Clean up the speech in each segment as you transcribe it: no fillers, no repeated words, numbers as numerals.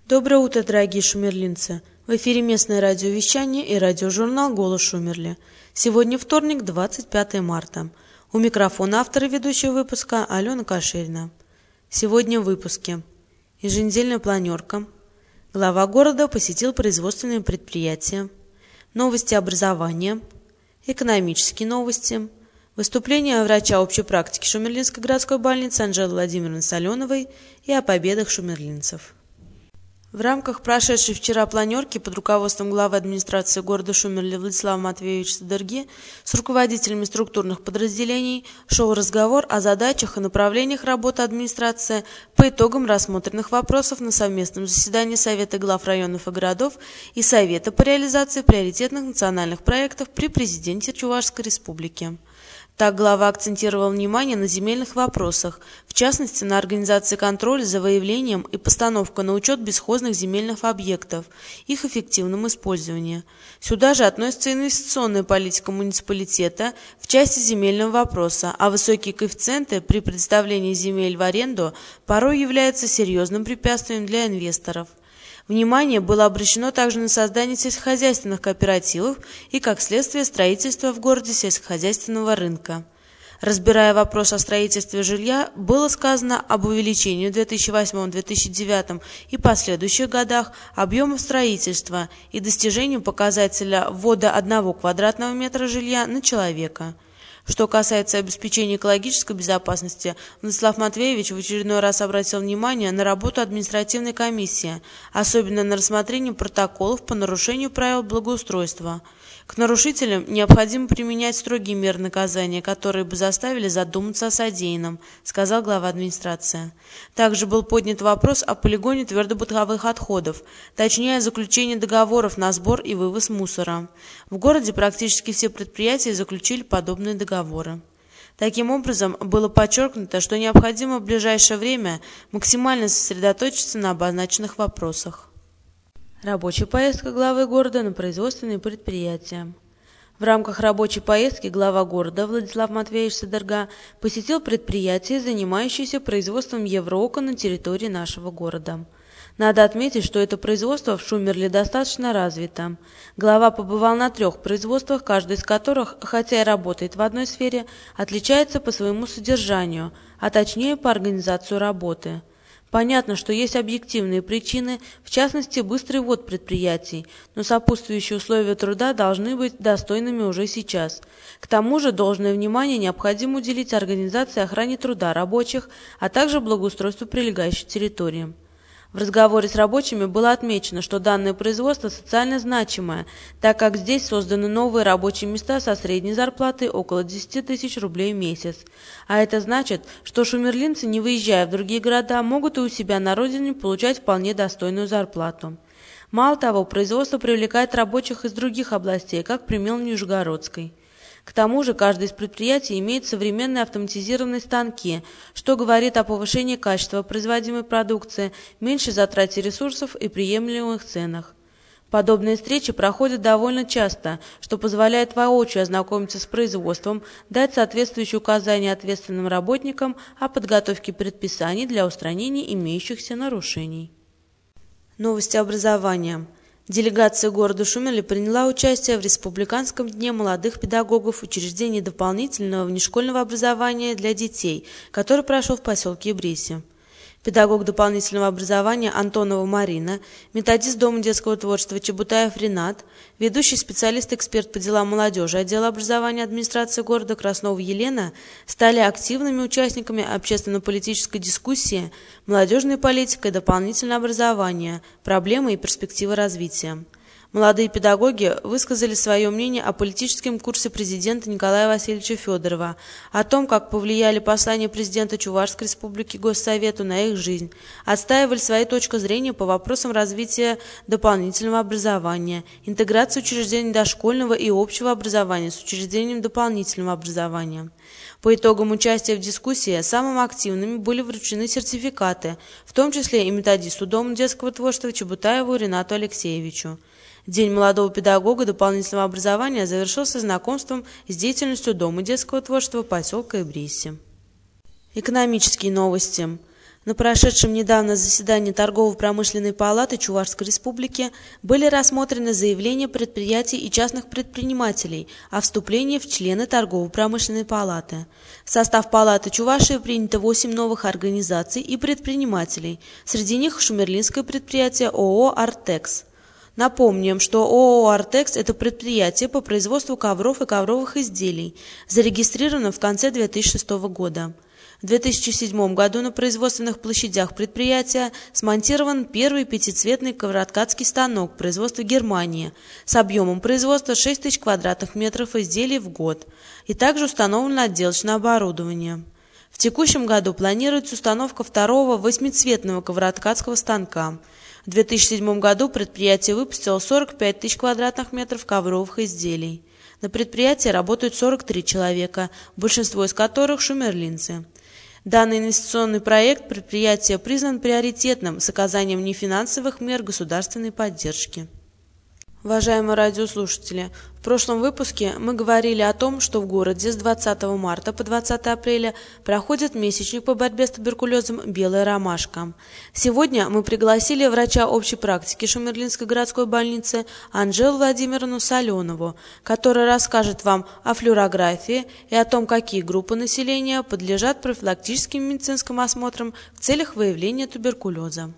Доброе утро, дорогие шумерлинцы! В эфире местное радиовещание и радиожурнал «Голос Шумерли». Сегодня вторник, 25 марта. У микрофона автор и ведущего выпуска Алена Каширина. Сегодня в выпуске. Еженедельная планерка. Глава города посетил производственные предприятия. Новости образования. Экономические новости. Выступление врача общей практики Шумерлинской городской больницы Анжелы Владимировны Соленовой и о победах шумерлинцев. В рамках прошедшей вчера планерки под руководством главы администрации города Шумерли Владислава Матвеевича Садырги с руководителями структурных подразделений шел разговор о задачах и направлениях работы администрации по итогам рассмотренных вопросов на совместном заседании Совета глав районов и городов и Совета по реализации приоритетных национальных проектов при президенте Чувашской республики. Так глава акцентировал внимание на земельных вопросах, в частности на организации контроля за выявлением и постановку на учет бесхозных земельных объектов, их эффективном использовании. Сюда же относится инвестиционная политика муниципалитета в части земельного вопроса, а высокие коэффициенты при предоставлении земель в аренду порой являются серьезным препятствием для инвесторов. Внимание было обращено также на создание сельскохозяйственных кооперативов и, как следствие, строительство в городе сельскохозяйственного рынка. Разбирая вопрос о строительстве жилья, было сказано об увеличении в 2008-2009 и последующих годах объемов строительства и достижении показателя ввода 1 квадратного метра жилья на человека. Что касается обеспечения экологической безопасности, Владислав Матвеевич в очередной раз обратил внимание на работу административной комиссии, особенно на рассмотрение протоколов по нарушению правил благоустройства. К нарушителям необходимо применять строгие меры наказания, которые бы заставили задуматься о содеянном, сказал глава администрации. Также был поднят вопрос о полигоне твердобытовых отходов, точнее о заключении договоров на сбор и вывоз мусора. В городе практически все предприятия заключили подобные договоры. Таким образом, было подчеркнуто, что необходимо в ближайшее время максимально сосредоточиться на обозначенных вопросах. Рабочая поездка главы города на производственные предприятия. В рамках рабочей поездки глава города Владислав Матвеевич Садырга посетил предприятия, занимающиеся производством евроокон на территории нашего города. Надо отметить, что это производство в Шумерле достаточно развито. Глава побывал на 3 производствах, каждое из которых, хотя и работает в одной сфере, отличается по своему содержанию, а точнее по организации работы. Понятно, что есть объективные причины, в частности, быстрый ввод предприятий, но сопутствующие условия труда должны быть достойными уже сейчас. К тому же должное внимание необходимо уделить организации и охране труда рабочих, а также благоустройству прилегающей территории. В разговоре с рабочими было отмечено, что данное производство социально значимое, так как здесь созданы новые рабочие места со средней зарплатой около 10 тысяч рублей в месяц. А это значит, что шумерлинцы, не выезжая в другие города, могут и у себя на родине получать вполне достойную зарплату. Мало того, производство привлекает рабочих из других областей, как пример Нижегородской. К тому же каждое из предприятий имеет современные автоматизированные станки, что говорит о повышении качества производимой продукции, меньшей затрате ресурсов и приемлемых ценах. Подобные встречи проходят довольно часто, что позволяет воочию ознакомиться с производством, дать соответствующие указания ответственным работникам о подготовке предписаний для устранения имеющихся нарушений. Новости образования. Делегация города Шумерли приняла участие в Республиканском дне молодых педагогов учреждений дополнительного внешкольного образования для детей, который прошел в поселке Ибриси. Педагог дополнительного образования Антонова Марина, методист Дома детского творчества Чебутаев Ринат, ведущий специалист-эксперт по делам молодежи отдела образования администрации города Краснова Елена стали активными участниками общественно-политической дискуссии «Молодежная политика и дополнительное образование. Проблемы и перспективы развития». Молодые педагоги высказали свое мнение о политическом курсе президента Николая Васильевича Федорова, о том, как повлияли послания президента Чувашской республики Госсовету на их жизнь, отстаивали свои точки зрения по вопросам развития дополнительного образования, интеграции учреждений дошкольного и общего образования с учреждением дополнительного образования. По итогам участия в дискуссии самым активными были вручены сертификаты, в том числе и методисту Дома детского творчества Чебутаеву Ринату Алексеевичу. День молодого педагога дополнительного образования завершился знакомством с деятельностью Дома детского творчества поселка Ибриси. Экономические новости. На прошедшем недавно заседании Торгово-промышленной палаты Чувашской Республики были рассмотрены заявления предприятий и частных предпринимателей о вступлении в члены Торгово-промышленной палаты. В состав палаты Чувашии принято 8 новых организаций и предпринимателей, среди них шумерлинское предприятие ООО «Артекс». Напомним, что ООО «Артекс» – это предприятие по производству ковров и ковровых изделий, зарегистрировано в конце 2006 года. В 2007 году на производственных площадях предприятия смонтирован первый пятицветный ковроткацкий станок производства Германии с объемом производства 6000 квадратных метров изделий в год, и также установлено отделочное оборудование. В текущем году планируется установка второго восьмицветного ковроткацкого станка. В 2007 году предприятие выпустило 45 тысяч квадратных метров ковровых изделий. На предприятии работают 43 человека, большинство из которых шумерлинцы. Данный инвестиционный проект предприятия признан приоритетным с оказанием нефинансовых мер государственной поддержки. Уважаемые радиослушатели, в прошлом выпуске мы говорили о том, что в городе с 20 марта по 20 апреля проходит месячник по борьбе с туберкулезом «Белая ромашка». Сегодня мы пригласили врача общей практики Шумерлинской городской больницы Анжелу Владимировну Соленову, которая расскажет вам о флюорографии и о том, какие группы населения подлежат профилактическим медицинским осмотрам в целях выявления туберкулеза.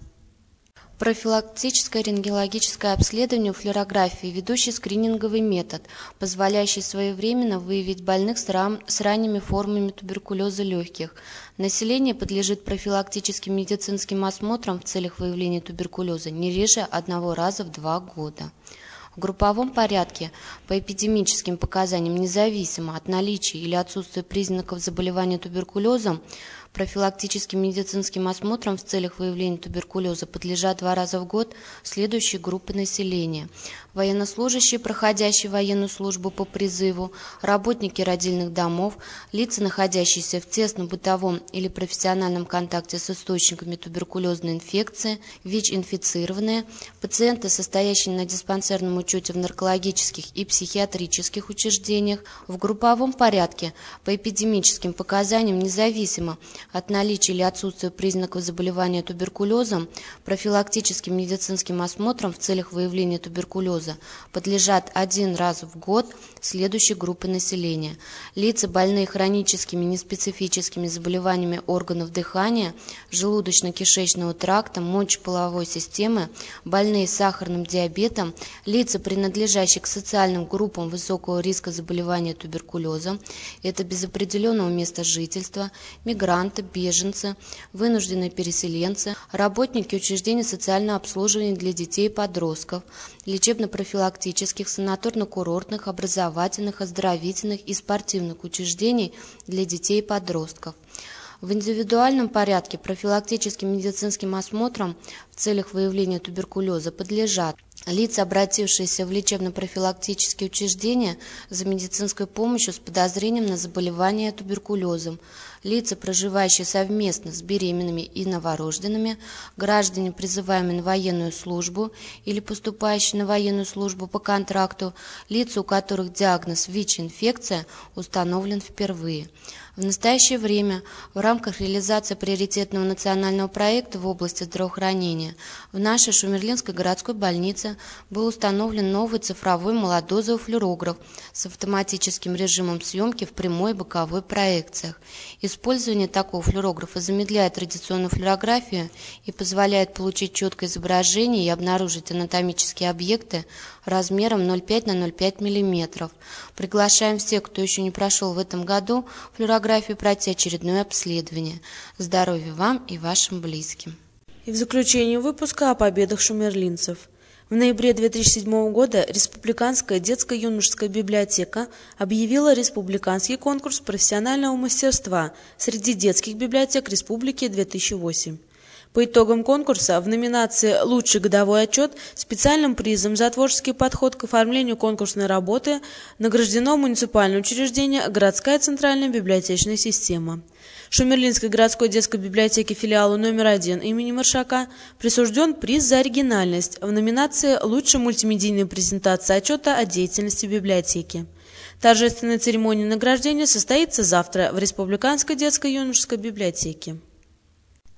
Профилактическое рентгенологическое обследование флюорографии – ведущий скрининговый метод, позволяющий своевременно выявить больных с ранними формами туберкулеза легких. Население подлежит профилактическим медицинским осмотрам в целях выявления туберкулеза не реже 1 раза в 2 года. В групповом порядке по эпидемическим показаниям, независимо от наличия или отсутствия признаков заболевания туберкулезом, профилактическим медицинским осмотрам в целях выявления туберкулеза подлежат 2 раза в год следующие группы населения: военнослужащие, проходящие военную службу по призыву, работники родильных домов, лица, находящиеся в тесном бытовом или профессиональном контакте с источниками туберкулезной инфекции, ВИЧ-инфицированные, пациенты, состоящие на диспансерном учете в наркологических и психиатрических учреждениях. В групповом порядке по эпидемическим показаниям, независимо от наличия или отсутствия признаков заболевания туберкулезом, профилактическим медицинским осмотрам в целях выявления туберкулеза подлежат 1 раз в год следующие группы населения: лица, больные хроническими неспецифическими заболеваниями органов дыхания, желудочно-кишечного тракта, мочеполовой системы, больные с сахарным диабетом, лица, принадлежащие к социальным группам высокого риска заболевания туберкулезом, это без определенного места жительства, мигранты, беженцы, вынужденные переселенцы, работники учреждений социального обслуживания для детей и подростков, лечебно-профилактических, санаторно-курортных, образовательных, оздоровительных и спортивных учреждений для детей и подростков. В индивидуальном порядке профилактическим медицинским осмотрам в целях выявления туберкулеза подлежат лица, обратившиеся в лечебно-профилактические учреждения за медицинской помощью с подозрением на заболевание туберкулезом, лица, проживающие совместно с беременными и новорожденными, граждане, призываемые на военную службу или поступающие на военную службу по контракту, лица, у которых диагноз ВИЧ-инфекция установлен впервые. В настоящее время в рамках реализации приоритетного национального проекта в области здравоохранения в нашей Шумерлинской городской больнице был установлен новый цифровой малодозовый флюорограф с автоматическим режимом съемки в прямой и боковой проекциях. Использование такого флюорографа замедляет традиционную флюорографию и позволяет получить четкое изображение и обнаружить анатомические объекты размером 0,5 на 0,5 мм. Приглашаем всех, кто еще не прошел в этом году флюорографию, пройти очередное обследование. Здоровья вам и вашим близким. И в заключение выпуска о победах шумерлинцев. В ноябре 2007 года Республиканская детско-юношеская библиотека объявила республиканский конкурс профессионального мастерства среди детских библиотек Республики 2008. По итогам конкурса в номинации «Лучший годовой отчет» специальным призом за творческий подход к оформлению конкурсной работы награждено муниципальное учреждение «Городская центральная библиотечная система». Шумерлинской городской детской библиотеке филиалу номер 1 имени Маршака присужден приз за оригинальность в номинации «Лучшая мультимедийная презентация отчета о деятельности библиотеки». Торжественная церемония награждения состоится завтра в Республиканской детско-юношеской библиотеке.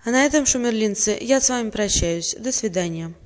А на этом, шумерлинцы, я с вами прощаюсь. До свидания.